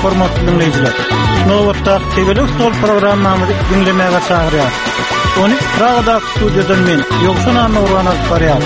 hormatly dinleyijiler. Nowatda Tegelik Stol programmamyzy dinlemäge çagyrýar. Ony Pragada studiodan men Ýogşan Nurwan alýar.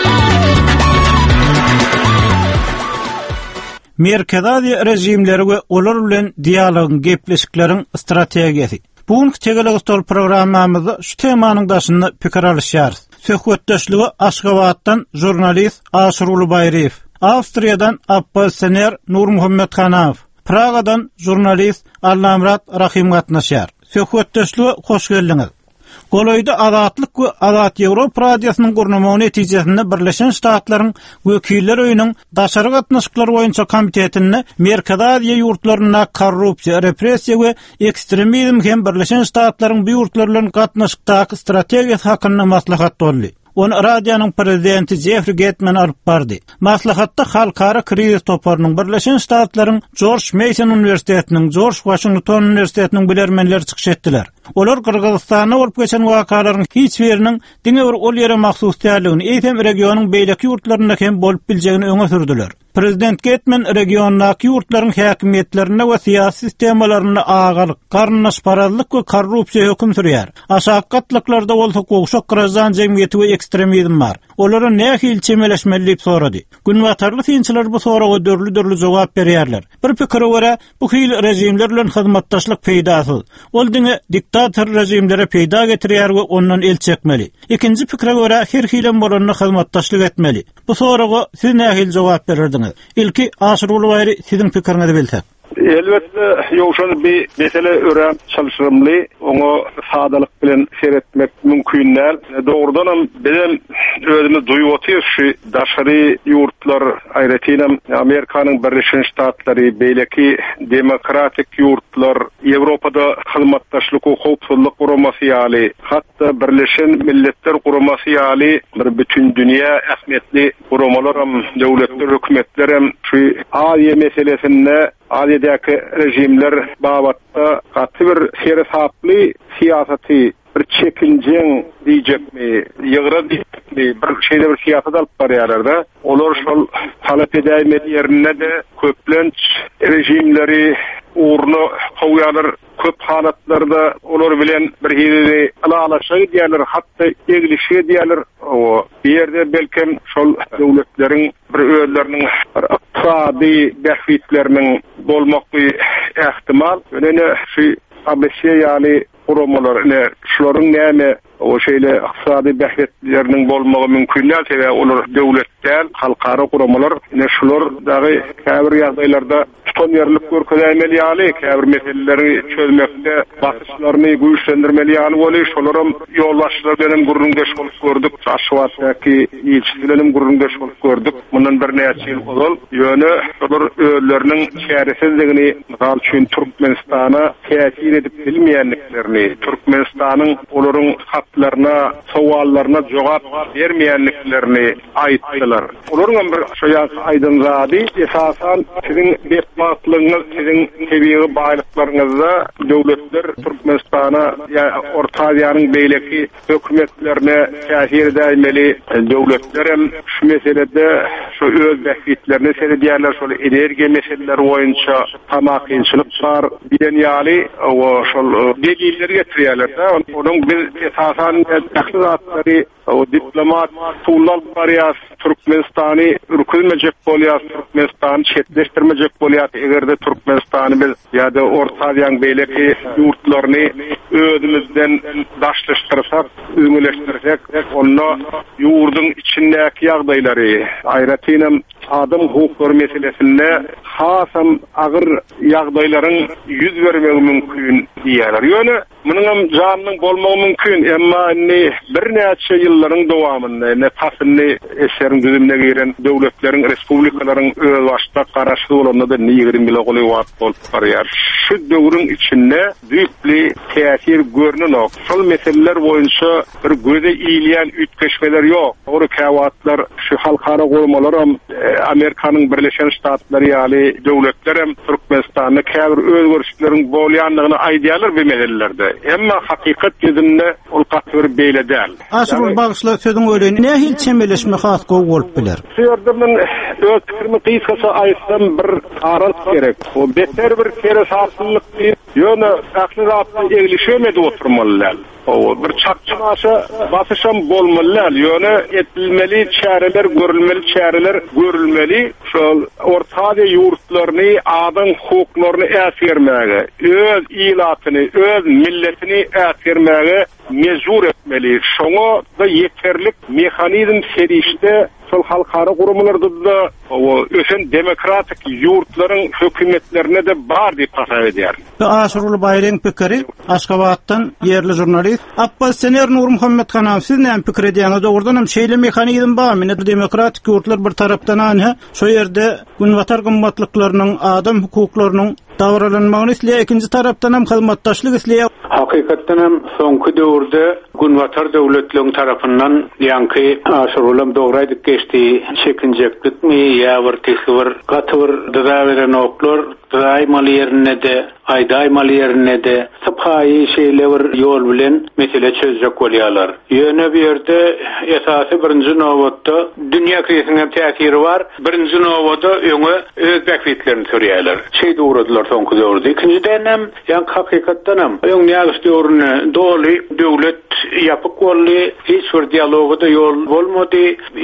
Merkezadi rejimleri we olar bilen dialogyň, gepleşikleriň strategiýasy. Bugün Tegelik Stol programmamyzda şu temanyň daşynda pikir alýar. Söhbetdeşligi Aşgabatdan jurnalist Aşyr Ulubayriýew, Awstriýadan oppositsioner Nur Muhammed Hanaw, Pragadan jurnalist Allamrat Rahim gatnaşýar. Söhbetdeşligi hoş geldiňiz. Goloyda Azatlyk we Azat Ýewropa radiosynyň gurnumy netijesinde Birleşen Ştatlaryň wekiller öýüniň daşary gatnaşyklar boýunça komitetinde Merkezadiýa ýurtlaryna korrupsiýa, repressiýa we ekstremizm hem Birleşen Ştatlaryň bu ýurtlaryň gatnaşykdaky strategiýasy hakynda maslahat boldy. Onu radyanın prezidenti Jeffrey Gateman alıp bardy. Maslahatda halkara kriz toparynyň Birleşen Ştatlaryň George Mason Universitetiniň, George Washington Universitetiniň bilermenleri çykyş etdiler. Olar Kırgızstana bolup geçen wakalaryň hiç biriniň diňe bir ol ýere mahsus däldigini, eýsem regionyň beýleki ýurtlarynda hem bolup biljegini öňe sürdiler. Prezident Gateman regiondaky ýurtlaryň häkimetlerine we siýasy sistemalaryna agalyk, garnaşparazlyk we korrupsiýa hökm sürýär. Aşağı gatlyklarda bolsa gowşak grazan jemgyýeti we ekstremizm bar. Olara nähil çemeleşmeli diýip sorady. Günwatarly synçylar bu soraga dörli jogap berýärler. Bir pikire görä bu hil rejimler bilen hyzmatdaşlyk peýdasy. Ol diňe diktator rejimlere peýda getirýär we ondan el çekmeli. Ikinji pikire görä her hilen bolanyna hyzmatdaşlyk etmeli. Bu soraga siz nähil jogap bererdiňiz? İlki Aşyr Ulubayry siziň pikiriňizi bilsek. Elbette ýokşan bir mesele ören çalışyrymly, onu sadalyk bilen seretmek mümkin däl. Doğrudan bilen özümiz duýup otyr şu daşary ýurtlar, aýratynam Amerikanyň Birleşen Ştatlary, beýleki demokratik ýurtlar, Ýewropada hyzmatdaşlyk we howpsuzlyk guramasy ýaly, hatda Birleşen Milletler guramasy ýaly bir bütün dünýä ähmiýetli guramalarym, döwletler, hökümetlerim şu Aziýa meselesinde Aziýadäki rejimler babatda gaty bir serhaply siýasaty, bir çekinjeň diýjekmi, ýygyra diýjekmi, bir şeýle bir siýasat alyp barýarlar. Olar şol talap edýän ýerine de köplenç rejimleri uğruna koyarlar, köp halatlarda olar bilen bir hili alalaşy diýerler, hatda eglişi diýerler. O bir ýerde belki şol döwletleriň bir özleriniň iqtisady bähwitleriniň bolmaky ähtimal. Öňe şu abesiýa ýaly guramalar, şolaryň näme o şeýle iqtisady bähwitleriniň bolmagy mümkin däl, olar döwletler, halkara guramalar, şolar dagy käbir ýagdaýlarda tutan ýerlik görkezmeli ýaly, käbir meseleleri çözmekde basyşlaryny güýçlendirmeli ýaly boly, şolarym ýolbaşçylar bilen gurrundaş bolup gördük, Aşgabatdaky ýelçilerim gurrundaş bolup gördük. Mundan bir näçe ýyl bol, ýöne şolar özleriniň şähersizligini, mysal üçin Türkmenistana täsir edip bilmeýänliklerini, Türkmenistanyň olaryň hatlaryna, sowallaryna jogap bermeýänliklerini aýtdylar. Olaryň bir şoýa aýdynlady, esasan siziň batlygyňyz, siziň tebiği baýlyklaryňyzda döwletler Türkmenistana ýa Orta Aziýanyň beýleki hökümetlerine täsir edýmeli. Döwletler hem şu meselede şu öz bähwitlerini seredýärler, şol energiýa meseleleri boýunça tamak kynçylyk bar bilen ýaly o şol delilleri getirýärler. Onuň biz esasan tähkilatlary o diplomat tullal barýas Türkmenistany ürkülmejek bolýar, Türkmenistany çetleşdirmejek bolýar. Egerde Türkmenistany biz ýa-da Orta Aziýanyň beýleki ýurtlaryny özümizden daşlaşdyrsak, öňeleşdirsek, onda ýurduň içindäki ýagdaýlary, aýratynam adam hukuky meselesinde hasam agyr ýagdaýlaryň ýüz bermegi mümkin diýerler. Ýöne munyň janynyň bolmagy mümkin, emma bir näçe ýyllaryň dowamynda tasyny eserin düzümine giren döwletleriň, respublikalaryň öz başda garaşy bolanda da niýerin bile goly wagt bolup barýar. Şu döwrüň içinde büyükli täsir görnünok. Şol meseleler boýunça bir göze iýilýän ütkeşmeler ýok. Ory käwatlar şu halkara guramalar hem Amerikanyň Birleşen Ştatları ýaly döwletler hem Türkmenistanyň käbir özgörüşleriň bolýanlygyny aýdýarlar bu meselelerde. Emma hakykat ýüzünde ol gatwyr beýle däl. Aşryl bagışla söýdüň öýlen nähil çemeleşme hasgo bolup biler. Söýdüm men öz pikirimi kysgaça aýtsam bir aral gerek. O beter bir kere sarsyllyk diýip ýöne aklyratly eglişemedi oturmalylar. O bir çakçınaşa basışam bolmalylar. Ýöne etilmeli çäreler, görülmeli çäreler görülmeli. Şol ortaýa ýurtlaryny, adam hukuklaryny äsirmäge, öz ilatyny, öz milletini äsirmäge mezur etmeli. Şoňa da yeterlik mehanizm serişde sol halkara gurumlarda da o ösen demokratik ýurtlaryň hökümetlerine de bar diýip tasawwur edýär. Aşryl Baýryň pikiri Aşgabatdan yerli jurnalist Abbas Sener Nur Muhammed Kanaw siz näme pikir edýäňiz? Ordan hem şeýle mehanizm barmy? Demokratik ýurtlar bir tarapdan anha şo ýerde günwatar gymmatlyklarynyň, adam hukuklarynyň dawralanmagyny isleýär, ikinji tarapdan hem hyzmatdaşlyk isleýär. Hakykatdan hem soňky döwürde günwatar döwletleriň tarapyndan ýanky aşyrylam dogrydyk geçdi, çekinjeklikmi ýa bir tesir gatwyr däweren oklar daýmaly ýerine de aýdaýmaly ýerine de sypaýy şeýleler ýol bilen mesele çözjek bolýarlar. Ýöne bir ýerde esasy birinji nowatda dünýä kriziňe täsiri bar. Birinji nowatda öňe öz bäkfitlerini törýärler. Şeý dogrydylar soňky döwürde. Ikinjiden hem ýa-ni hakykatdan hem öň näçe döwrüne doly döwlet ýapyk boldy, hiç bir dialogda ýol bolmady.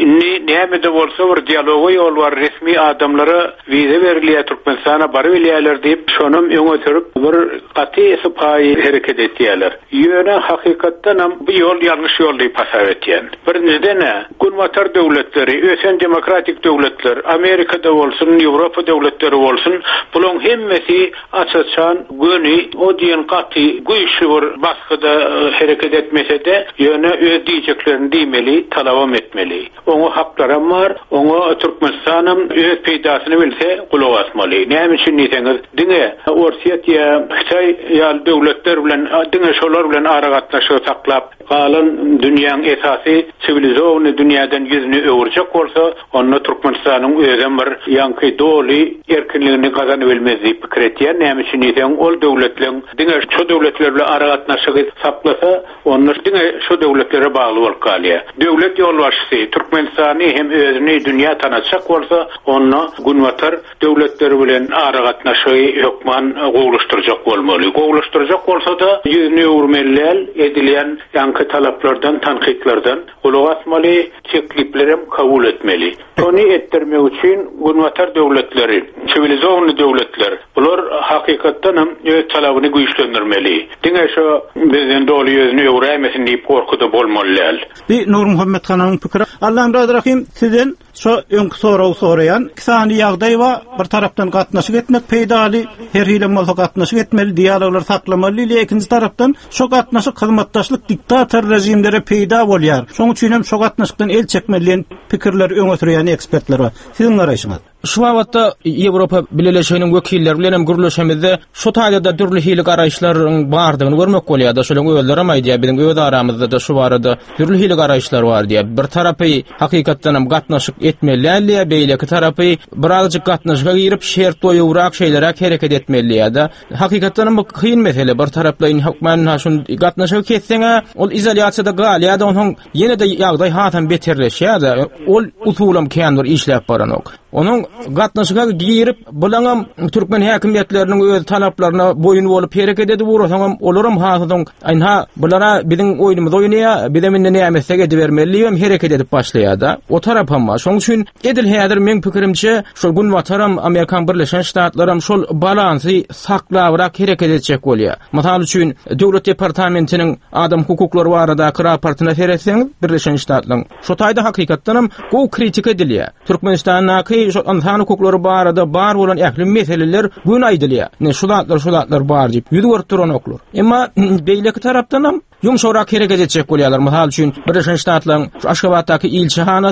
Näme de bolsa bir dialoga ýol bar, resmi adamlara wiza berilýär, Türkmenistana bar bilýärler diýip şonum öňe törüp bir gaty sypaýy hereket etýärler. Ýöne hakykatdan hem bu ýol ýalňyş ýol diýip tasawwur etýän. Birinjiden günwatar döwletleri, ösen demokratik döwletler, Amerikada bolsun, Ýewropa döwletleri bolsun, buların hemmesi açaçan göni o diýen gaty güýçli bir basgyda hereket etmese de ýöne öz diýjeklerini diýmeli, talabam etmeli. Oňa haklarym bar, oňa Türkmenistanam öz peýdasyny bilse gulak asmaly. Näme üçin diýseňiz, diňe Orsiýet ýa Xitay ýa döwletler bilen, diňe şolar bilen ara gatnaşyk saklap, galan dünýäň esasy sivilizowany dünýäden ýüzüni öwürjek bolsa, onda Türkmenistanyň özem bir ýanky doly erkinligini gazanyp bilmezdi pikir etýär. Näme üçin diýseň, ol döwletleriň diňe şu döwletler bilen ara gatnaşyk saklasa, onda diňe şu döwletlere bagly bolup galýar. Döwlet ýolbaşçysy Türkmenistany hem özüni dünýä tanatjak bolsa, onda günwatar döwletleri bilen ara gatnaşygy hökman gowlaşdyrjak bolmaly. Gowlaşdyrjak bolsa da ýüzüni öwürmeliler, edilýän ýanky talaplardan, tanqidlerden gulak asmaly, tekliplerim kabul etmeli. Tony etdirmek üçin günwatar döwletleri, sivilizowany döwletler, bular hakykatdan hem öz talabyny güýçlendirmeli. Diňe şu bizden doly ýüzüni öwürämesin diýip gorkuda bolmalylar. Nur Muhammed Kanawyň pikiri. Allahym razı rahim sizden şu öňkü soraw sorayan kisany ýagdaý we bir tarapdan gatnaşyk etmek peýdaly, her hile bolsa gatnaşyk etmeli, dialoglar saklamaly, ikinji tarapdan şu gatnaşyk hyzmatdaşlyk diktator rejimlere peýda bolýar. Şoň üçin hem şu gatnaşykdan el çekmeliň pikirler öňe sürýän ekspertler bar. Siziň garaşyňyz? Şu wagtda Ýewropa Birleşiginiň wekilleri bilen hem gürleşmede şu taýda dürli hili garaýşlaryň bardygyny görmek bolýar. Şolaryň öwelleri aýdýar, biziň öz aramyzda da şu barada dürli hili garaýşlar bar diýip. Bir tarapy hakykatdan hem gatnaşyk etmeliler, beýleki tarapy birazjyk gatnaşyka girip şert doýurak şeýlere hereket etmeliler da. Hakykatdan bu kyn mesele. Bir taraplaryň hökmen şun gatnaşyka ketseňe, ol izolýasiýada galýar da onuň ýene de ýagdaý hatam beterleşýär da. Ol usulam kändir işläp baranok. Onun gatnaşyka girip bulaňam Türkmen häkimetleriniň öz talaplaryna boyun bolup hereket edip ursaňam olaram hasadan aýna bulara biziň oýnumyz oýnaýar, bize menden näme edip bermeli hem hereket edip başlaýar da. O tarap hamma. Şoň üçin edil häzir men pikirimçe şol günwataram Amerikan Birleşen Ştatlaram şol balansy saklawrak hereket etjek bolýar. Mysal üçin döwlet departamentiniň adam hukuklary barada raportyna seretseňiz Birleşen Ştatlaryň şu taýda hakykatdan hem gowy kritik edilýär. Türkmenistanyň şu insan hukuklary barada bar bolan ähli meseleler gün aýdylýar. Ne şulatlar bar diýip ýüzgörüp duran oklar. Emma beýleki tarapdan hem yumşorak hereket etjek bolýarlar. Mysal üçin Birleşen Ştatlaryň Aşgabatdaky ilçihanasy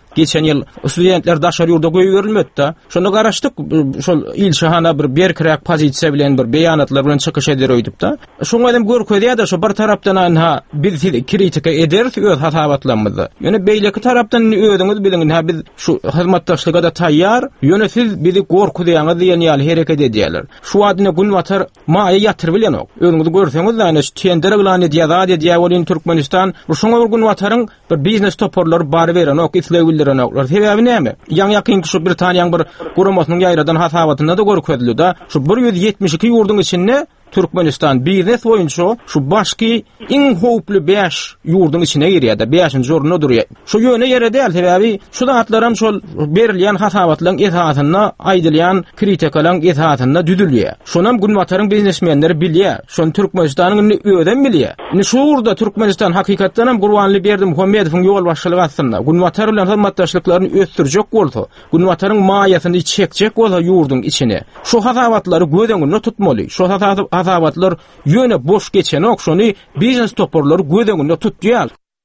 geçen ýyl studentler daşary ýurda goýberilmedi. Şonu garaşdyk, şol ilşahana bir berkirek pozisiýa bilen bir beýanatlar bilen çykyş ederýdik da. Şoňa adam görkezýär-de şu bir tarapdan ha biz kritika ederiz öz hatabatlarymyzy. Ýöne beýleki tarapdan öýdüňiz bilen ha biz şu hyzmatdaşlyga da taýýar, ýöne siz bizi gorkudýaňyz diýen ýaly hereket edýärler. Şu adyna Gunwatar maýa ýatyr bilen ok. Öňüňizi görseňiz da ýene tender glan edýär diýär bolýan Türkmenistan. Şoňa Gunwatarın bir biznes toporlary bar beren ok, isleýildiren oklar. Sebebi näme? Ýa-ýakyn şu Britaniýanyň bir guramasynyň ýaýradan hasabatyna da görkezildi da. Şu 172 ýurduň içinde Türkmenistan biznes boýunça şu başky iň howply 5 ýurdun içine girýär-de, 5-nji ýurda durýar. Şu ýöne ýere däl, sebäbi şu zatlaram şol berilýän hasabatlaryň esasyna aýdylýan kritikalaryň esasyna düdülýär. Şonam Gunwataryň biznesmenleri bilýär, şonu Türkmenistanyň öýden bilýär. Indi şu ýurda Türkmenistan hakykatdan hem Gurbanly Berdimuhammedowyň ýol başçylygy astynda Gunwatar bilen hyzmatdaşlyklaryny ösdürjek bolsa, Gunwataryň maýasyny çekjek bolsa ýurdun içine. Şu hasabatlary gödeňinde tutmaly. Şu hasabatlar ýöne boş geçen ok, şonu biznes toporlary gödeňinde tutýar.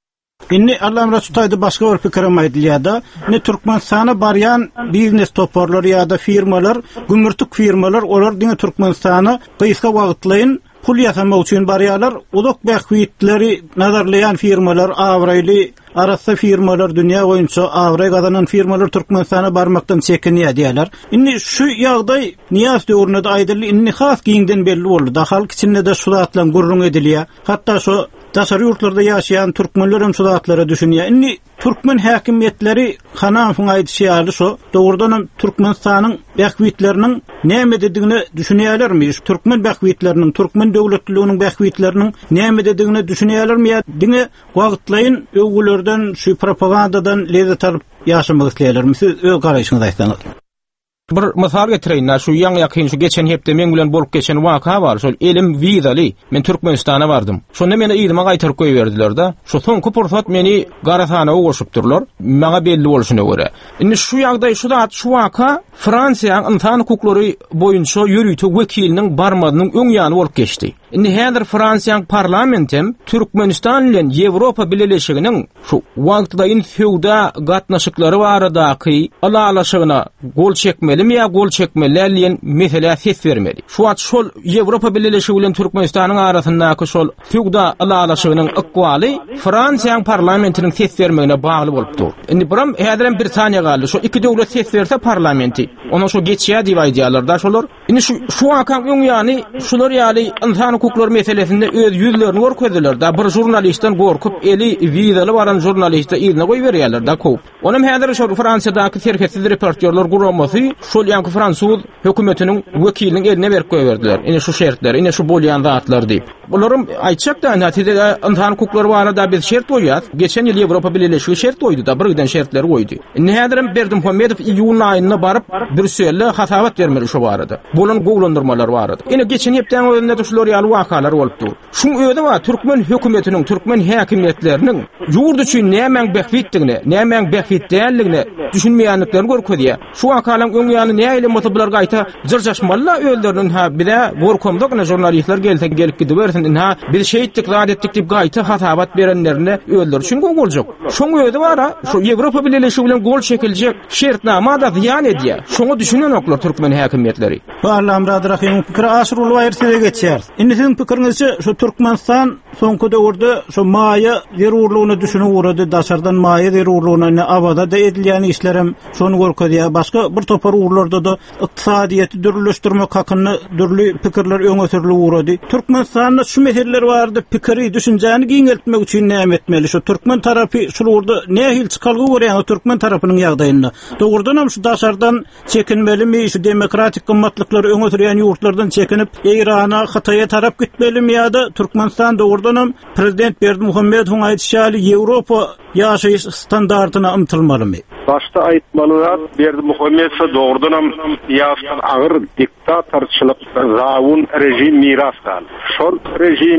Inni Allah'ım Rasul'taydı başka bir fikrim aydılıyada. Ne Türkmenistan'a baryan biznes toporları ya da firmalar, gümürtük firmalar, olar dine Türkmenistan'a kıyıska vaqtlayın, pul yasama üçün baryalar, uluk bekvitleri nazarlayan firmalar, avraylı, arası firmalar, dünya boyunca avray kazanan firmalar Türkmenistan'a barmaktan çekiniyor diyorlar. Inni şu yağday niyaz dövründe de aydırlı, inni khas giyinden belli oldu. Da halk içinde de sudatlan gurrun ediliyor. Hatta şu daşary ýurtlarda ýaşaýan türkmenlerim sudatlary düşünýär. Inni Türkmen häkimetleri Hanafiň aýdyşýary şu, dogrudan Türkmenistanyň bekwitleriniň näme dediğini düşünýärlermi? Türkmen bekwitleriniň, Türkmen döwletliginiň bekwitleriniň näme dediğini düşünýärlermi? Dine wagtlaýyn öwgülerden, şu propagandadan lezzet alyp ýaşamak isleýärlermi? Siz öz garaşyňyzy aýtsaňyz. Bir misal getireyim, şu ýakyn şu geçen hepde men bilen bolup geçen waka bar, şol elim vizaly, men Türkmenistana bardym. Şonda meni ýylyma gaýtaryp goýberdiler da. Şu soňky pursat meni Garasana goşupdyrlar. Maňa belli bolşuna görä. Indi şu ýagdaý şu da şu waka Fransiýanyň insan hukuklary boýunça ýürüýtük wekiliniň barmadynyň öň ýany bolup geçdi. Indi häzir Fransiýanyň parlamentem Türkmenistan bilen Ýewropa Birleşiginiň şu wagtdaýyn feowda gatnaşyklary baradaky alalaşygyna gol çekmelimi ýa gol çekmeli mesele ses bermeli. Şu wagt şol Ýewropa Birleşigi bilen Türkmenistanyň arasyndaky şol feowda alalaşygynyň ykwaly Fransiýanyň parlamentiniň ses bermegine bagly bolupdy. Indi biram häzir Britaniýa galy. Şol iki döwlet ses berse parlamenti ona şu geçýär diýip aýdýarlar da şolar. Indi şu akan öň ýany şular ýaly insan hukuklary meselesinde öz ýüzlerini görkezdiler da bir jurnalistden gorkup eli vizaly baran jurnalistde ýerine goýberýärler da köp. Onam häzir şu Fransiýadaky serketsiz reportyorlar guramasy şol ýanky Fransuz hökümetiniň wekiliniň eline berip goýberdiler. Ine şu şertler, ine şu bolýan zatlar diýip. Bularym aýtjak da nätiçede insan hukuklary barada biz şert goýýar. Geçen ýyl Ýewropa Birleşigi şert goýdy da birden şertler goýdy. Indi häzir Berdimuhammedow iýun aýyna baryp Brüsselde hasabat bermeli şu barada. Bolan gowlandyrmalar barada. Ine geçen hepden öňünde düşler ýaly wakalar bolupdy. Şuň öňünde wa Türkmen hökümetiniň, Türkmen häkimetleriniň ýurt üçin näme bekwitdigini, näme bekwit dälligini düşünmeýänliklerini görkezýär. Şu wakalaryň öň ýany näile motoblar gaýta jyrjaşmaly öldürün ha bile gorkomdakna jurnalistler gelip gidip bersin ha bir şeýitlik zat etdik diýip gaýta hasabat berenlerini öldür üçin goňuljak. Şoň öňünde wara şu Ýewropa Birleşigi bilen gol çekiljek şertnama da ziyan edýär. Şoňa düşünen oklar Türkmen häkimetleri. Barlam Radrahyň pikiri aşyryl waýersige geçýär. Indi siziň pikiriňizçe şu Türkmenistan soňky döwürde şu maýa zerurlugyny düşünüp urady, daşardan maýa zerurlugyny abada da edilýän işlerem şonu görkezýär. Başga bir topar urlarda da ykdysadyýety dürleşdirmek hakyny dürli pikirler öňe sürilip urady. Türkmenistanda şu meseleler bardy, pikiri düşünjäni giňeltmek üçin näme etmeli? Şu Türkmen tarapy şu urda nähil çykalgy görýän Türkmen tarapynyň ýagdaýynda. Dogrudan hem şu daşardan çekinmelimi, şu demokratik gymmatlyklary öňe sürýän ýurtlardan çekinip Eýrana, Hataýa tarap gitmelimi ýa-da Türkmenistan dogrudan hem prezident Berdimuhammedowyň aýdyşýaly Ýewropa ýaşaýyş standartyna ymtylmalymy? Başta aýtmalylar, Berdimuhammedow dogrudan hem ýaşan agyr diktatorçylyk zawun rejim miras gal. Şol rejimi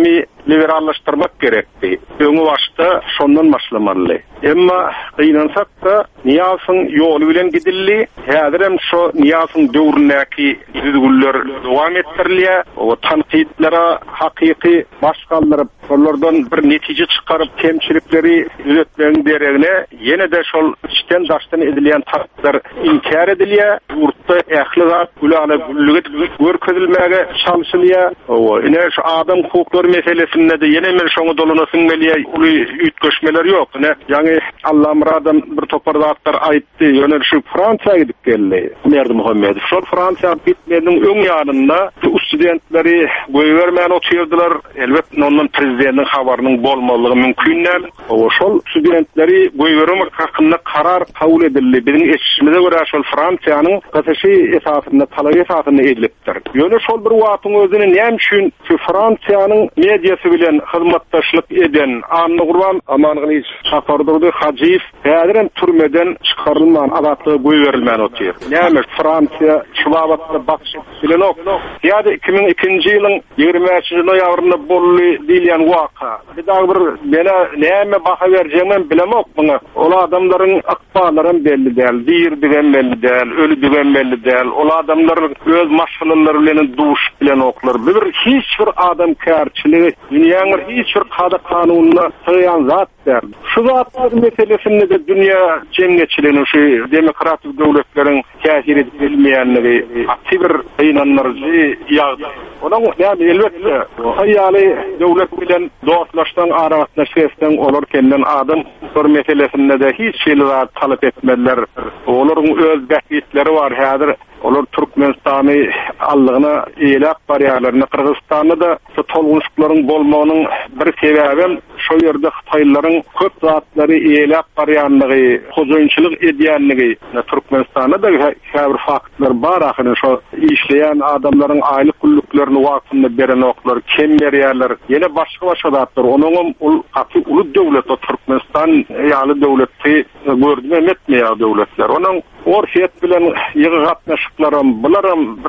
liberallaştırmak gerekdi. Öňü başda şondan başlamaly. Emma ýynansak da Niýasyň ýoly bilen gidildi. Häzir hem şo Niýasyň döwründäki düzgünler dowam etdirilýär. O tanqidlere hakyky başgaldyryp, şolardan bir netije çykaryp kemçilikleri düzeltmeň beregine ýene de şol içten daşdan edilýän taraplar inkar edilýär. Ýurtda ähli zat ulany güllügi görkezilmäge çalışylýar. O ine şu adam hukuklary meselesinde de ýene men şoňa dolanasyn belýär. Uly ýetgeşmeler ýok. Ne ýani Allah muradan bir topar zatlar aýtdy. Ýöne şu Fransiýa gidip geldi. Merdi Muhammed. Şol Fransiýa bitmediň öň ýanynda studentleri goýbermän oturýardylar. Elbetde ondan prezidentin habarynyň bolmalygy mümkin näl. O şol studentleri goýbermek hakynda karar kabul edildi. Bizim eşimize göre şol Fransiýanyň gasaşy esasynda talap esasynda edilipdir. Ýöne şol bir wagtyň özüne näme üçin Fransiýanyň mediýasy bilen hyzmatdaşlyk eden Anny Gurban amanyny şahardyrdy Hajiýew häzirem türmeden çykarylman azatlygy goýberilmän otýar. Näme Fransiýa şubabatda bakış bilen ok. Ýa-da 2002-nji ýylyň 23-nji noýabrynda bolly diýilýän waka. Bir daha bir bela näme baha berjegem bilemok muňa. Ol adamlaryň akbalaryň belli däl, diýirdigen belli däl, ölüdigen belli däl. Ol adamlar öz maşgalary bilen duş bilen oklar. Bir hiç bir adam kärçiligi, dünýäň hiç bir kada kanunyna syýan zat däl. Şu zatlar meselesinde de dünýä jemgyçiliginiň şu demokratik döwletleriň täsir edilmeýänligi aktyw bir ýynanlarjy ýagdaý. Onuň näme elbetde haýaly döwlet bilen dostlaşdan aragatnaşypdan olar kenden adam bir meselesinde de hiç şeýle talap etmediler. Olaryň öz bähitleri bar häzir. Olar Türkmenistany allygyna eýlap barýarlaryny, Kyrgyzstanda da tolgunçlyklaryň bolmagynyň bir sebäbi şo ýerde Hytaýlaryň köp zatlary eýlap barýanlygy, hojaýynçylyk edýänligi. Türkmenistanda da häzir faktlar bar, ahyny şo işleýän adamlaryň aýlyk güllüklerini wagtynda beren oklar, kem berýärler. Ýene başga zatlar. Onuň ul aty uly döwlet, Türkmenistan ýaly döwleti gördüme etmeýär döwletler. Onuň orfiyet bilen ýygatnaşyklarym, bularym bir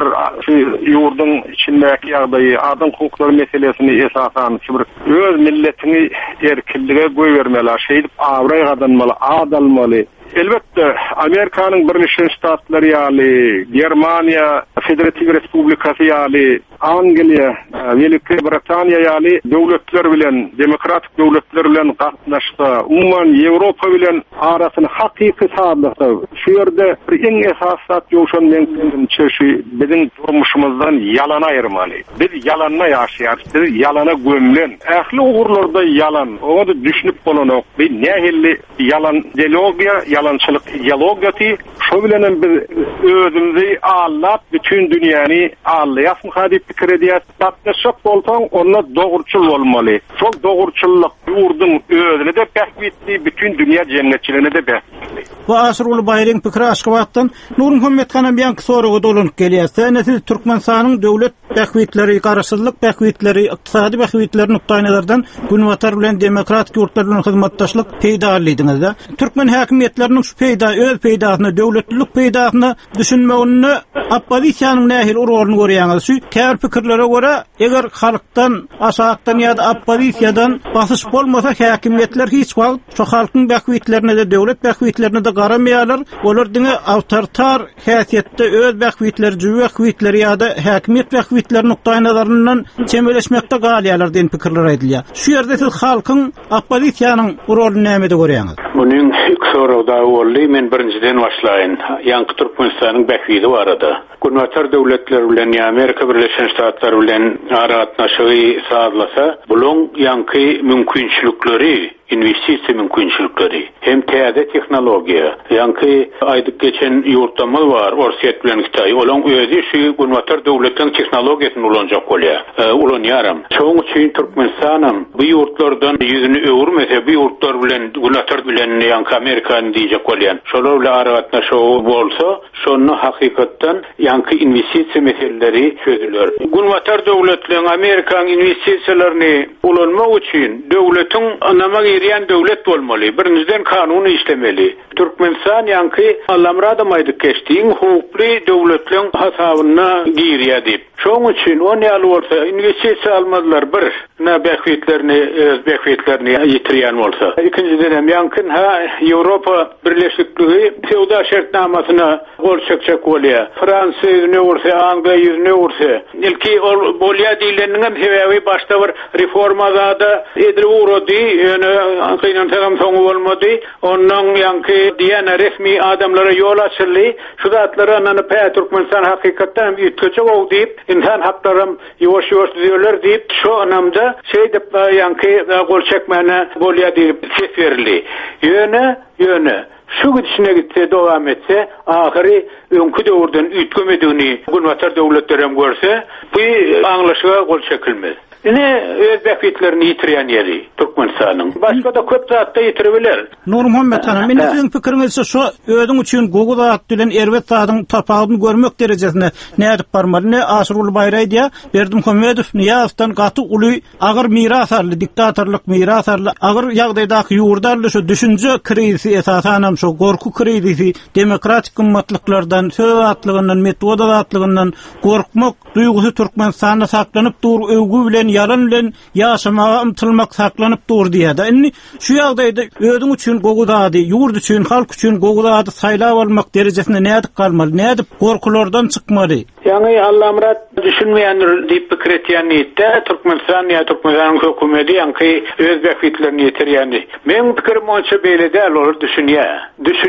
ýurdun içindäki ýagdaýy, adam hukuklary meselesini esasan bir öz milletini erkinlige goýbermeli, şeýdip awray gadanmaly, adalmaly. Elbette Amerikanyň Birleşik Ştatlary ýaly, Germaniýa Federativ Respublikasy ýaly, Angliýa, Wielkie Britaniýa ýaly döwletler bilen, demokratik döwletler bilen gatnaşsa, umman Ýewropa bilen arasyny hakyky saýlykda. Şu ýerde bir iň esasat ýoşan mençeşi biziň durmuşymyzdan ýalan aýyrmaly. Biz ýalanyna ýaşaýarys, biz ýalana gömlen. Ähli ugurlarda ýalan, oňa da düşünip bolanok. Bir nähilli ýalan ideologiýa, yalançılık ideologiyati, şo bilen biz özümüzi allap bütün dünýäni allaýasmy hadip pikir edýär. Batnaşak bolsaň onda dogurçul bolmaly. Şol dogurçullyk ýurdun özüne de pähwitli, bütün dünýä jemgyçiligine de pähwitli. Bu aşryly baýryň pikiri aşgabatdan Nur Muhammed Hanam ýanky soragy dolanyp gelýär. Sen Türkmenistanyň döwlet pähwitleri, garaşsyzlyk pähwitleri, ykdysady pähwitleri nukdaýlardan günwatar bilen demokratik ýurtlar bilen hyzmatdaşlyk peýda edildiňizde. Türkmen häkimetleriniň şu peýda, öz peýdasyny, döwletlik peýdasyny düşünmegini oppozisiýanyň nähil urwalyny görýäňiz. Şu käbir pikirlere görä, eger halkdan, aşagdan ýa-da oppozisiýadan basyş bolmasa häkimetler hiç wagt şu halkyň pähwitlerine de döwlet pähwitlerine de garamaýarlar. Olar diňe awtoritar häsiýetde öz pähwitleri, pähwitleri ýa-da häkimet pähwitleri nukdaýlaryndan çemeleşmekde galýarlar diýen pikirler edilýär. Şu ýerde siz halkyň oppozisiýanyň roluny näme de görýäňiz? Buning soruda boldy, men birinciden başlaýyn. Ýanky Türkmenistanyň pähwidi barada. Günwatar döwletler bilen Amerika Birleşik Ştatlary bilen aragatnaşygy sağlasa, buluň ýanky mümkinçilikleri, investisiýa mümkinçilikleri, hem täze tehnologiýa, ýanky aýdyp geçen ýurtdama bar, Orsiýet bilen Hytaý, olaň özi şu günwatar döwletiň tehnologiýasyny ulanjak bolýar. Ulanýaram. Şoň üçin Türkmenistanyň bu ýurtlardan ýüzüni öwürmese, bu ýurtlar bilen günwatar bilen ýanky Amerikany diýjek bolýan. Şolar bilen aragatnaşygy bolsa, şonu hakykatdan ýanky investisiýa meseleleri çözüler. Günwatar döwletleriň Amerikanyň investisiýalaryny ulanmak üçin döwletiň anama giriyen devlet bolmaly. Birinciden kanunu işlemeli. Türkmenistan yankı Allamradamaydık geçtiğin hukukli devletlerin hasabyna giriýär diýip. Şoň üçin o näle bolsa investisiýa almadylar bir bekletlerini ýitirýän bolsa. İkinciden yankın Ýewropa Birleşikliği sewda şertnamasyna gol çekjek bolýar. Fransa ýüzüne ursa, Angliýa ýüzüne ursa. Ilki bolýar diýileniň sebebi başda bir reformada edilip urdy, ýöne kynançam soňu bolmady. Ondan yankı diýen resmi adamlara ýol açyldy. Şu zatlara anany Türkmenistan hakykatdan ýetgeçe bol diýip, insan haklarym ýoş-ýoş diýerler diýip, şu anamda dep yankı gol çekmene bolýar diýip ses berildi. Ýöne şu gidişine gitse, dowam etse, ahyry öňkü döwürden üýtgemediğini Gunwatar döwletlerem görse, bu aňlaşyga gol çekilmez. Öz bekletlerini yitirýän ýeri Türkmenistanyň. Başga da köp zatda ýitirebiler. Nur Muhammed hanım, meni siziň pikiriňizçe şu özüň üçin gowy zat bilen erwet zatyň tapagyny görmek derejesine nädip barmaly? Ne Aşyrul Baýray diýär, Berdimuhammedow Niýazowdan gaty uly agyr miras arly, diktatorlyk miras arly, agyr ýagdaýdaky ýurdarly şu düşünje krizisi esasanam şu gorku krizisi, demokratik gymmatlyklardan, söz atlygyndan, metoda atlygyndan gorkmak duýgusy Türkmenistanda saklanyp dur, öwgü bilen yalan bilen ýaşamaga ymtylmak saklanyp dur diýär. Indi şu ýagdaýda özüň üçin gowy zady, ýurt üçin, halk üçin gowy zady saýlap almak derejesinde nädip galmaly, nädip gorkulardan çykmaly? Yani Allamrat düşünmeýän diýip pikir etýän niýetde Türkmenistan hökümeti ýa-ni öz bekletlerini ýetirýär. Men pikirim onça beýle däl olur düşünýär.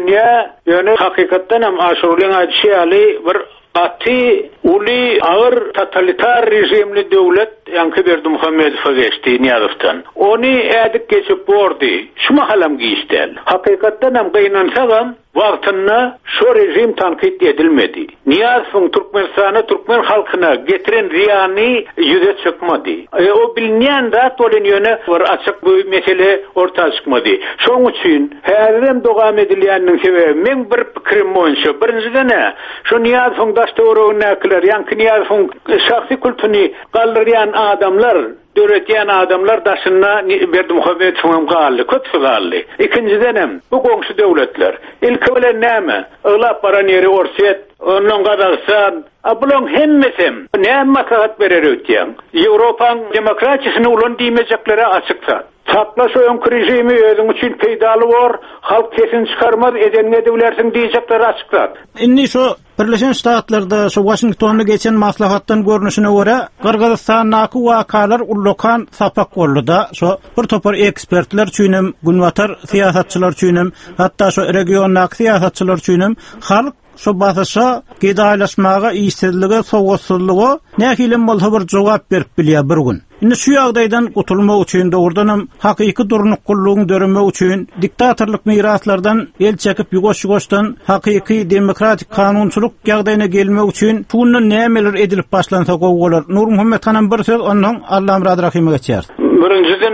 Ýöne hakykatdan hem Aşyrulyň aýdýaly bir ati uli ağır totalitar rejimli devlet yankı Berdimuhammedow geçti Niýazowdan. Onu edip geçip bordi. Şu mahalam giýişdäl. Hakykatdan hem gynansaňam wagtyna şu rejim tankit edilmedi. Niýazowyň Türkmenistany, Türkmen halkyna getiren ziýany ýüze çykmady. O bilinýän zat bolan ýöne bir açyk bu mesele ortaga çykmady. Şoň üçin häzirem dogam edilýäniniň sebebi men bir pikirim boýunça birinciden şu Niýazowyň daşdöwrüne näkiler, ýa-ni Niýazowyň şahsy kulturyny galdyrýan adamlar, döretýän adamlar daşyna Berdimuhammedow galdy, köpsi galdy. İkinciden hem bu goňşy döwletler ilki bilen näme? Iglap baran ýeri Orset, ondan Gazakistan, bulan hemmesi näme maslahat berer ötýän? Ýewropaň demokratiýasyny ulan diýmejekleri açyksa. Sakla şu öňkü rejimi özüň üçin peýdaly bor, halk kesin çykarmaz, edenine diýersiň diýjekleri açyklar. Indi şu Birleşen Ştatlarda şu Washingtonda geçen maslahatdan görnüşine göre Kırgızstanyňky wakalar ullokan sapak boldy. Şu bir topar ekspertler üçin, Gunwatar siýasatçylar üçin, hatda şu regionaky siýasatçylar üçin halk şu basasa gedaýlaşmaga, iýsizlige, sowgatsızlygy näkilen bolsa bir jogap berip bilýär bir gün. Indi şu ýagdaýdan gutulmak üçin, dogrudan hakyky durnuqullygyny döremek üçin, diktatorlyk miraslardan el çekip ýugoş-ýugoşdan hakyky demokratik kanunçylyk ýagdaýyna gelmek üçin bundan nämeler edilip başlansa gowy bolar. Nur Muhammed hanım bir söz, ondan Allamrat Rahime geçer. Birinciden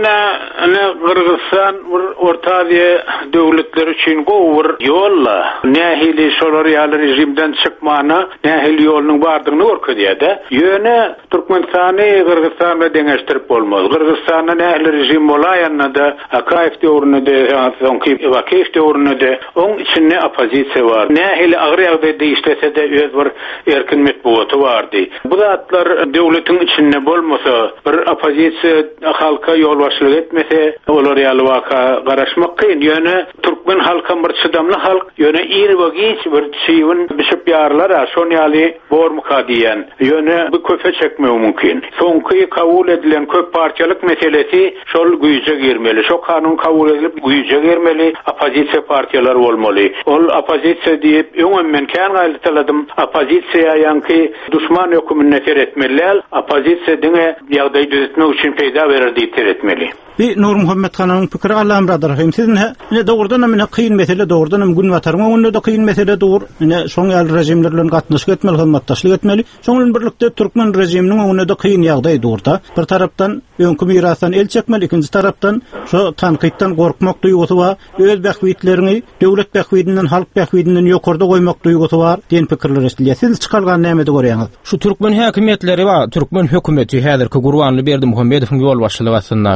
Kırgızstan Orta Aziýa döwletleri üçin gowy ýolla nähili şolar ýaly rejimden çykmana nähili ýolunyň bardygyny görkezýär-de. Ýöne Türkmenistany Kırgızstan bilen deňeşdirip bolmaz. Kırgızstanda nähili rejim bolaýanda da Akaýew döwründe, soňky Bakiýew döwründe oň içinde opozisiýa bar. Nähili agyr ýagdaýda işlese de öz bir erkin metbuaty bardy. Bu zatlar döwletiň içinde bolmasa, bir opozisiýa halka yol başlyk etmese, olar ýaly waka garaşmak kyn. Ýöne Türkmen halka bir çydamly halk, ýöne iri we giç bir çyýyn bişip ýarlar, şol ýaly bormuka diýen. Ýöne bu köpe çekmek mümkin. Soňky kabul edilen köp partiýalyk meselesi şol güýje girmeli. Şol kanun kabul edilip güýje girmeli, opozisiýa partiýalar bolmaly. Ol opozisiýa diýip öňmen kän gaýlytladym, opozisiýa ýa-ni düşman hökümine nefer etmeliler. Opozisiýa diňe ýagdaý düzeltmek üçin peýda bererdi etmeli. Bir Nur Muhammed hanımyň pikiri Allamrat Rahim. Sizin dogrudan hem kıyın mesele, dogrudan hem Gunwatarma onda da kıyın mesele dur. Şoň ýaly rejimler bilen gatnaşyk etmeli, hymmatdaşlyk etmeli. Şoň bilen birlikde Türkmen rejiminiň onda da kıyın ýagdaý durda. Bir tarapdan öňkü mirasdan el çekmeli, ikinji tarapdan şu tanqidden gorkmak duýgusy bar, öz bekletlerini döwlet bekletinden, halk bekletinden ýokarda goýmak duýgusy bar diýen pikirler estilýär. Siz çykalgan näme görýäňiz? Şu Türkmen häkimetleri we Türkmen hökümeti häzirki Gurbanly Berdimuhammedowyň ýol başlygy aslyndaky. Şu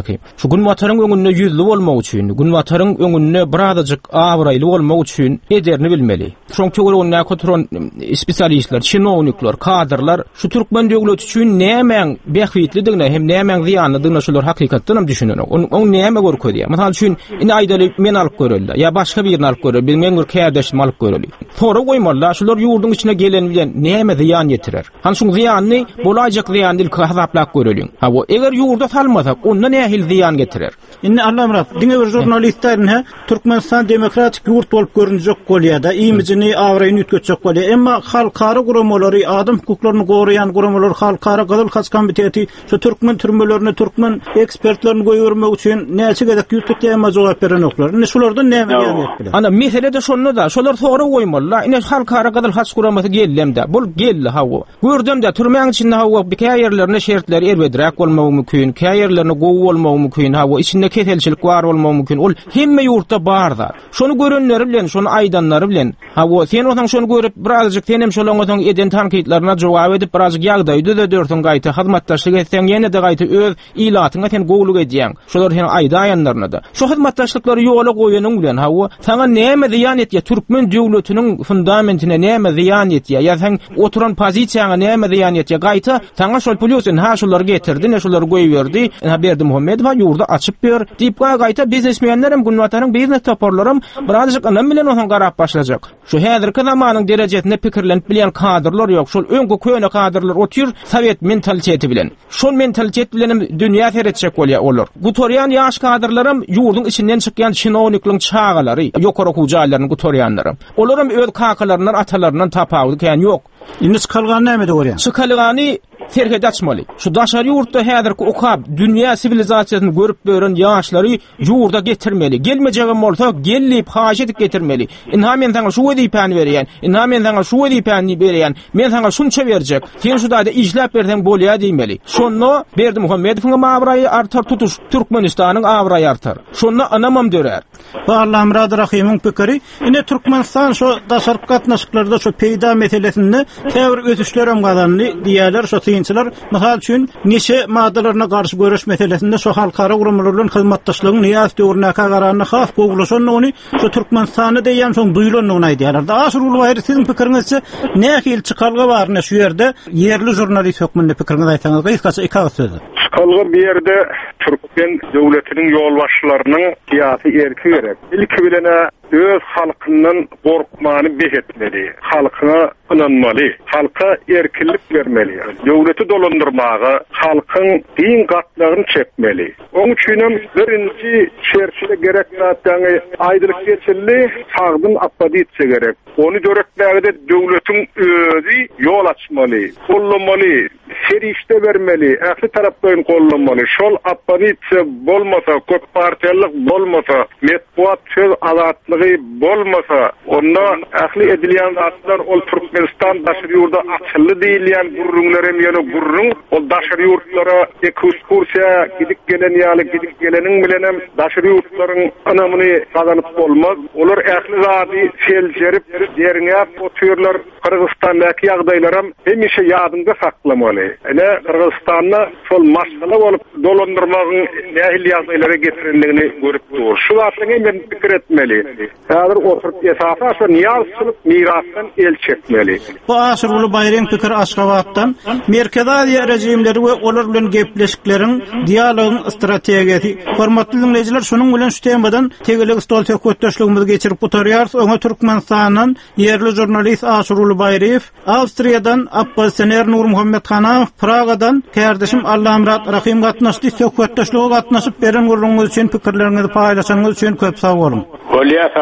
şu günwatarın öňünde ýüzlü bolmak üçin, günwatarın öňünde birazajyk awraýly bolmak üçin ederini bilmeli. Şoňky görünen kontrol spesialistler, çinownikler, kadrlar şu türkmen döwleti üçin näme beýiklidigine hem näme ziýanlydygyna şolar hakykatdan hem düşünýär. Oň näme görkezýär? Mesal üçin ine aýdaly men alyp göreldi. Ya başga birini alyp göreldi. Men bir kädeşim alyp göreldi. Tora goýmalar, şolar ýurdun içine gelen bilen näme ziýan ýetirer? Han şu ziýanyny bolajak ziýan dil hasaplap göreliň. Ha bu eger ýurda salmasak, onda nähil ziýan getirer? Inne Allah Murat, diňe bir jurnalistlerin Türkmenistan demokratik ýurt bolup görünjek bolýar-da, imijini awraýyny ýetjek bolýar. Emma halkara gurulmalary, adam hukuklaryny goraýan gurulmalar, halkara Gazyl Has komiteti şu türkmen türmelerini, türkmen ekspertlerini goýurmak üçin näçe gedek ýurtda jogap beren oklar. Ine şolardan näme ýetdi? Ana mesele de şonu da, şolar toğra goýmalar. Ine halkara Gazyl Has guramasy gellemde. Bol geldi hawa. Gördüm de türmäň içinde hawa bir käýerlerine şertler erbedirek bolmagy mümkin, käýerlerine gowy bolmagy mümkin, hawa içinde ketelçilik bar bolmagy mümkin. Ol hemme ýurtda barda. Şonu görenleri bilen, şonu aýdanlary bilen. Hawa sen otaň şonu görüp birazjyk tenem şolaň otaň eden tankytlaryna jogap edip birazjyk ýagdaýdy da dörtün gaýta hyzmatdaşlyk etsen ýene de gaýta öz ilatyňa sen gowluk edýäň. Şolar sen aýdaýanlaryna da. Şu hyzmatdaşlykları ýola goýanyň bilen hawa saňa näme ziýan etýär? Türkmen döwletiniň fundamentine näme ziýan etýär? Ya sen oturan pozisiýaňa näme ziýan etýär? Gaýta saňa şol pulýosyn ha şolary getirdi, ne şolary goýberdi. Berdi Muhammed we ýurda açyp ber. Diýip gaýta biznesmenlerim, günwataryň biznes toparlarym birazjyk anam bilen oňa garap başlajak. Şu häzirki zamanyň derejesinde pikirlenip bilen kadrlar ýok. Şol öňkü köýne kadrlar otyr Sowet mentaliteti bilen. Şol mentalitet bilen dünýä seretjek bolýar olar. Gutoryan ýaş kadrlarym ýurdun içinden çykýan çinownikliň çağalary, ýokary hujaýlaryny gutoryanlary. Olaram öz kakalaryndan, atalaryndan tapagy kän ýok. Indi çıkalgan näme degýär? Çıkalgany terhet açmaly. Şu daşary ýurtda häzirki okap dünýä sivilizasiýasyny görüp beren ýaşlary ýurda getirmeli. Gelmejegem bolsa gelip haşy edip getirmeli. Inha men saňa şu wezipäni berýän, inha men saňa şu wezipäni berýän, men saňa şunça berjek. Sen şu daýda işläp bersen bolýar diýmeli. Şonu Berdi Muhammedowyň awraýy artar tutuş, Türkmenistanyň awraýy artar. Şonu anamam dörer. Allah Murad Rahimyň pikiri, ine Türkmenistan şu daşaryp gatnaşyklarda şu peýda meselesinde täwir ötüşlerim gazanly diýerler şu tynçylar. Mesal üçin neçe madalaryna garşy görüş meselesinde şu halkara gurulmalarynyn hyzmatdaşlygyny ýa-da döwrnäke garanyny haf gowulaşanyny şu Türkmenistany diýen soň duýulanyny aýdýarlar. Daha şol wagtda siziň pikiriňizçe nähil çykalga bar ne şu ýerde yerli jurnalist hökmünde pikiriňizi aýsaňyz, gaýtgaça iki agys söz. Çykalga bir ýerde Türkmen döwletiniň ýolbaşçylarynyň syýasy erki gerek. İlki bilene öz halkyndan gorkmany behetmeli, halkyna ynanmaly, halka erkinlik bermeli, döwleti dolandyrmagy, halkyň din gatlaryny çekmeli. Oň üçin birinji şerçile gerek zatdaňy aýdylyk geçildi, sagdyn appaditse gerek. Onu döreklägide döwletiň özü ýol açmaly, gollamaly, serişde bermeli, ähli tarapdan gollamaly. Şol appaditse bolmasa, köp partiýalyk bolmasa, metbuat söz azatlygy bolmasa, onda ähli edilýän zatlar ol Türkmenistan daşary ýurda açyly diýilýän gurrunlarym ýene gurrun, ol daşary ýurtlara ekskursiýa gidip gelen ýaly gidip geleniň bilenem daşary ýurtlaryň anamyny gazanyp bolmaz. Olar ähli zady seljerip ýerine otyrlar. Kırgızstandaky ýagdaýlarym hemişe ýadynda saklamaly. Ene Kırgızstanda şol maşgala bolup dolandyrmagyň nähil ýagdaýlara getirildigini görüp dur. Şu wagtda men pikir etmeli. Häzir oturup esasy şu ýalçylyk mirasdan el çekmeli. Bu Aşyruly Baýram pikir Aşgabatdan Merkezi rejimleri we olar bilen gepleşikleriň dialogyň strategiýasy. Hormatly dinleýijiler, şonuň bilen şu temadan tegelik stol söhbetdeşligimizi geçirip oturýarys. Oňa Türkmenistanyň yerli jurnalist Aşyruly Baýram, Awstriýadan Abbas Sener Nur Muhammed Hanaw, Pragadan kardeşim Allah Murad Rahim gatnaşdy. Söhbetdeşlige gatnaşyp beren gurulmagy üçin pikirlerinizi paýlaşanyňyz üçin köp sag bolun. Sağ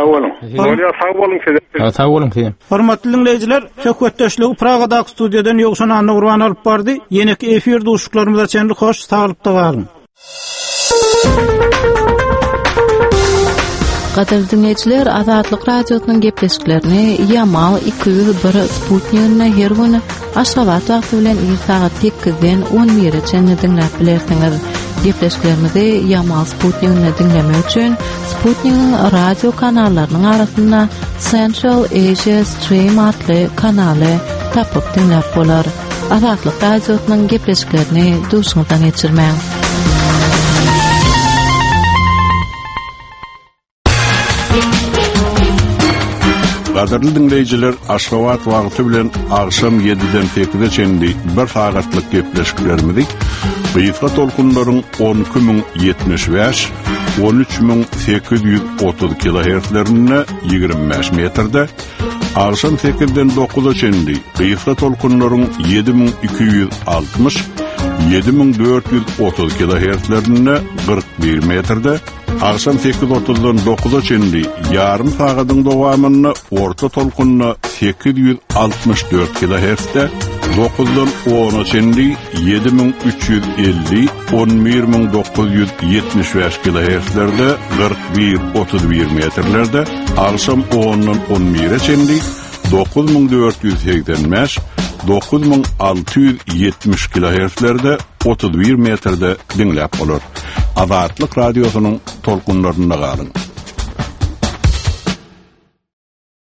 olun. Hormatly dinleýijiler, söhbetdeşligi Pragadaky studiýadan ýokşan Anna Urban alyp bardy. Ýene-ki efir duşuklarymyza çenli hoş, saglypda galyn. Gadyr dinleýijiler, Azatlyk radiosynyň gepleşiklerini Yamal 201 Sputnik'ne her güni Aşgabat wagty bilen saat 8-den 11-e dinläp bilersiňiz. Gepleşiklerimizi Yamal Sputnik'ne dinlemek üçin Sputnik'in radio kanallarynyň arasynda Central Asia Stream adly kanaly tapyp dinläp bolar. Azatlyk radiosynyň gepleşiklerini duşuňyzdan geçirmäň. Gaderli dinleyijiler, Aşgabat wagty bilen agşam 7-den 8-e çenli bir sagatlyk gepleşiklerimiz Gıyfra tolkunlaryň 12075, 13830 kHz-lerine 25 metrde, agşam 8-den 9-a çenli Gıyfra tolkunlaryň 7260, 7430 kHz-lerine 41 metrde, agşam 8:30-dan 9-a çenli yarım sagatyň dowamyny orta tolkunna 864 kHz-de, 9-dan 10-a çenli 7350, 11975 kHz-lerde 41-31 metrlerde, agşam 10-dan 11-e çenli 9485, 9670 kHz-lerde 31 metrde dinläp bolar. Azatlyk radiosynyň tolkunlarynda galyň.